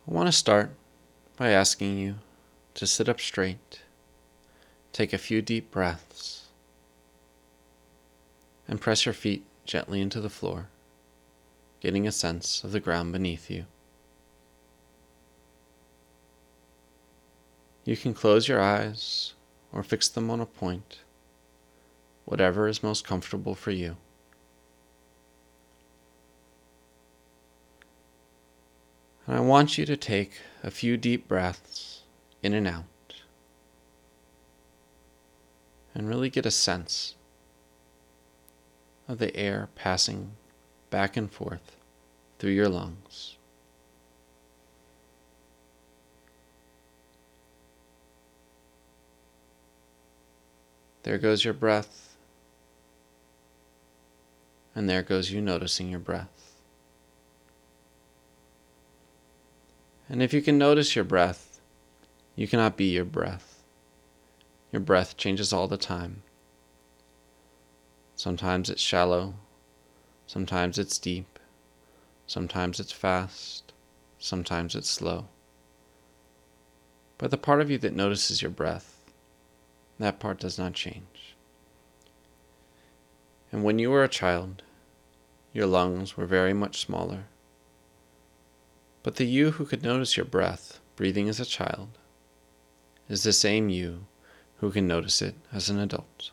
I want to start by asking you to sit up straight, take a few deep breaths, and press your feet gently into the floor, getting a sense of the ground beneath you. You can close your eyes or fix them on a point, whatever is most comfortable for you. And I want you to take a few deep breaths in and out and really get a sense of the air passing back and forth through your lungs. There goes your breath, and there goes you noticing your breath. And if you can notice your breath, you cannot be your breath. Your breath changes all the time. Sometimes it's shallow, sometimes it's deep, sometimes it's fast, sometimes it's slow. But the part of you that notices your breath, that part does not change. And when you were a child, your lungs were very much smaller. But the you who could notice your breath breathing as a child is the same you who can notice it as an adult.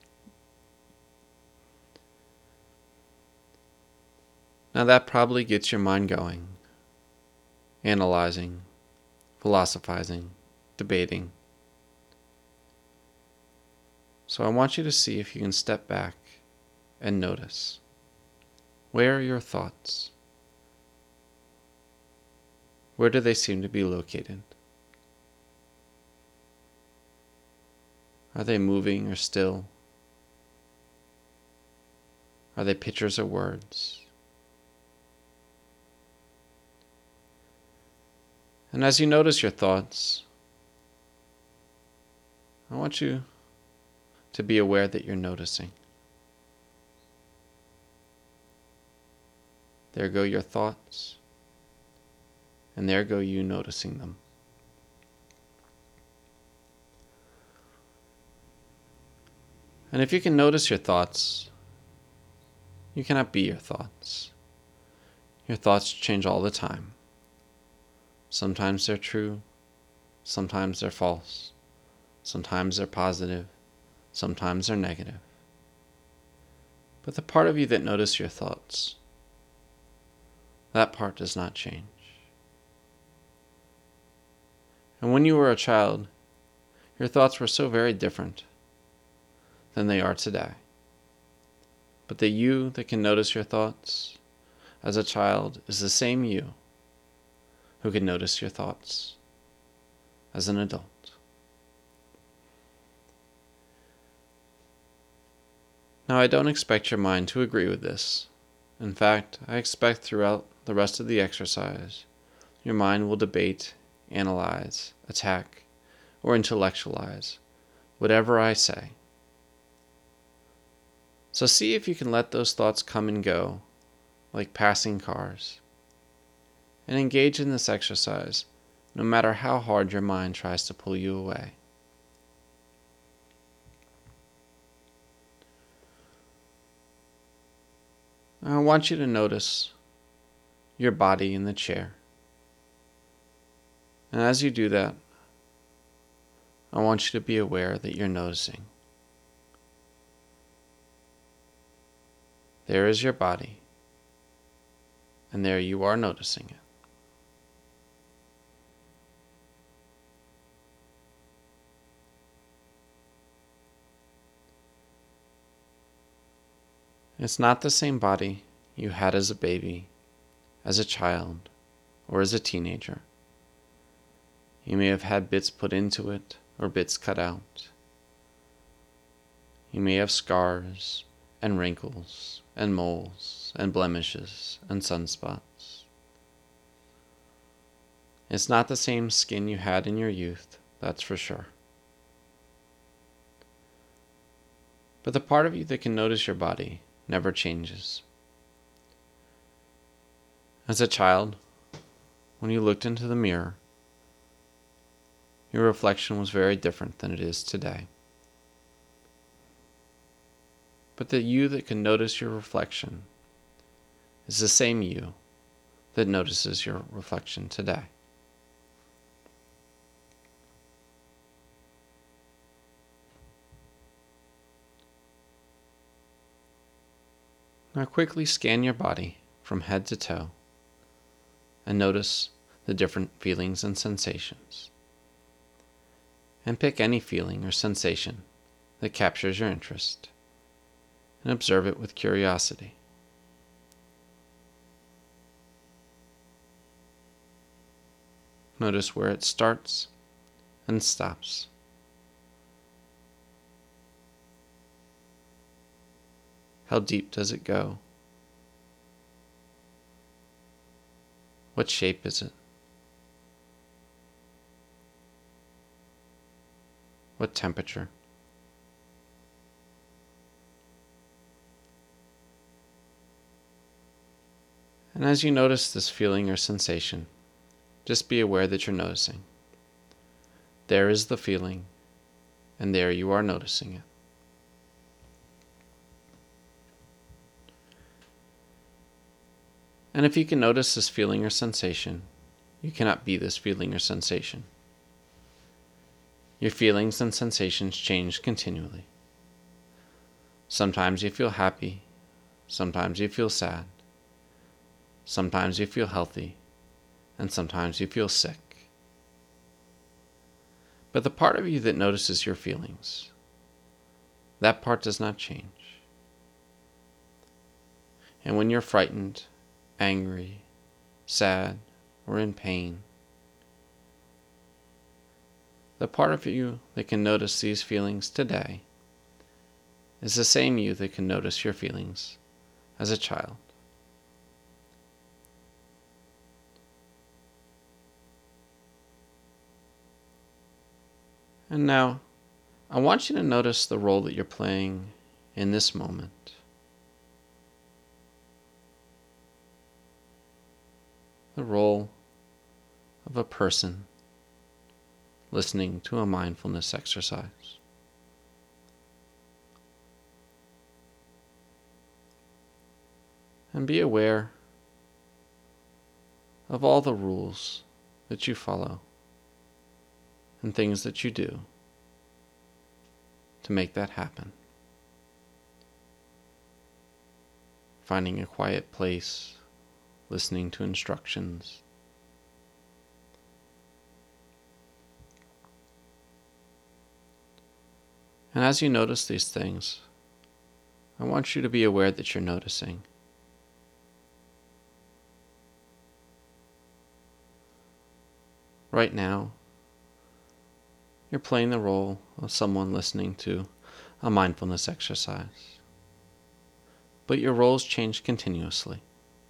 Now that probably gets your mind going, analyzing, philosophizing, debating. So I want you to see if you can step back and notice. Where are your thoughts? Where do they seem to be located? Are they moving or still? Are they pictures or words? And as you notice your thoughts, I want you to be aware that you're noticing. There go your thoughts, and there go you noticing them. And if you can notice your thoughts, you cannot be your thoughts. Your thoughts change all the time. Sometimes they're true, sometimes they're false, sometimes they're positive, sometimes they're negative. But the part of you that notices your thoughts, that part does not change. And when you were a child, your thoughts were so very different than they are today. But the you that can notice your thoughts as a child is the same you who can notice your thoughts as an adult. Now, I don't expect your mind to agree with this. In fact, I expect throughout the rest of the exercise, your mind will debate, analyze, attack, or intellectualize whatever I say. So see if you can let those thoughts come and go like passing cars, and engage in this exercise no matter how hard your mind tries to pull you away. Now I want you to notice your body in the chair. And as you do that, I want you to be aware that you're noticing. There is your body, and there you are noticing it. It's not the same body you had as a baby, as a child, or as a teenager. You may have had bits put into it or bits cut out. You may have scars and wrinkles and moles and blemishes and sunspots. It's not the same skin you had in your youth, that's for sure. But the part of you that can notice your body never changes. As a child, when you looked into the mirror, your reflection was very different than it is today. But the you that can notice your reflection is the same you that notices your reflection today. Now quickly scan your body from head to toe and notice the different feelings and sensations. And pick any feeling or sensation that captures your interest and observe it with curiosity. Notice where it starts and stops. How deep does it go? What shape is it? What temperature? And as you notice this feeling or sensation, just be aware that you're noticing. There is the feeling, and there you are noticing it. And if you can notice this feeling or sensation, you cannot be this feeling or sensation. Your feelings and sensations change continually. Sometimes you feel happy, sometimes you feel sad, sometimes you feel healthy, and sometimes you feel sick. But the part of you that notices your feelings, that part does not change. And when you're frightened, angry, sad, or in pain, the part of you that can notice these feelings today is the same you that can notice your feelings as a child. And now, I want you to notice the role that you're playing in this moment. The role of a person listening to a mindfulness exercise. And be aware of all the rules that you follow and things that you do to make that happen. Finding a quiet place, listening to instructions. And as you notice these things, I want you to be aware that you're noticing. Right now, you're playing the role of someone listening to a mindfulness exercise. But your roles change continuously.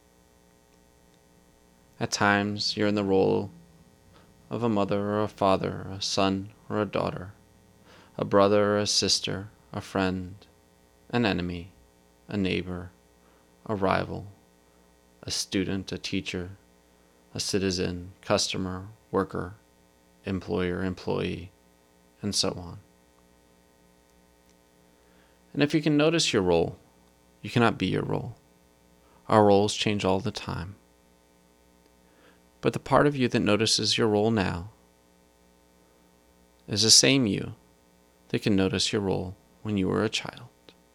At times, you're in the role of a mother or a father, a son or a daughter, a brother or a sister, a friend, an enemy, a neighbor, a rival, a student, a teacher, a citizen, customer, worker, employer, employee, and so on. And if you can notice your role, you cannot be your role. Our roles change all the time. But the part of you that notices your role now is the same you that can notice your role when you were a child.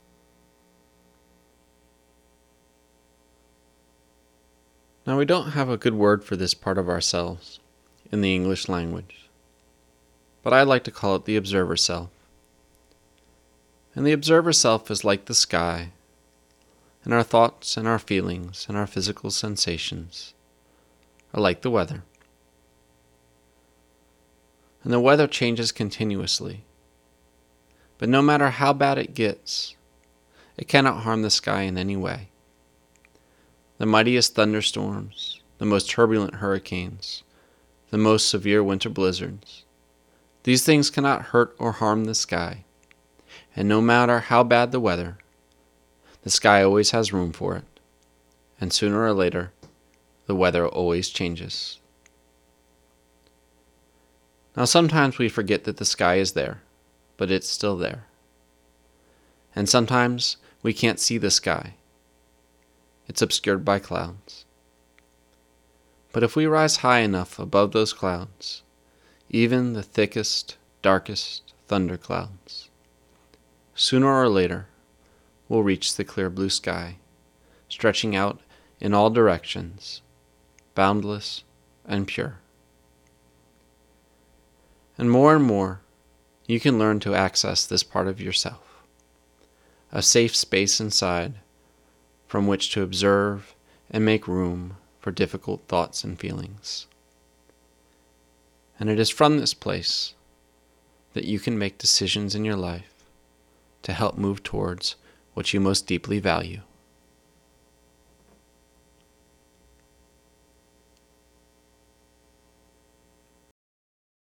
Now, we don't have a good word for this part of ourselves in the English language, but I like to call it the observer self. And the observer self is like the sky, and our thoughts and our feelings and our physical sensations are like the weather. And the weather changes continuously, but no matter how bad it gets, it cannot harm the sky in any way. The mightiest thunderstorms, the most turbulent hurricanes, the most severe winter blizzards, these things cannot hurt or harm the sky. And no matter how bad the weather, the sky always has room for it. And sooner or later, the weather always changes. Now sometimes we forget that the sky is there, but it's still there. And sometimes we can't see the sky. It's obscured by clouds. But if we rise high enough above those clouds, even the thickest, darkest thunderclouds, sooner or later we'll reach the clear blue sky, stretching out in all directions, boundless and pure. And more, you can learn to access this part of yourself, a safe space inside from which to observe and make room for difficult thoughts and feelings. And it is from this place that you can make decisions in your life to help move towards what you most deeply value.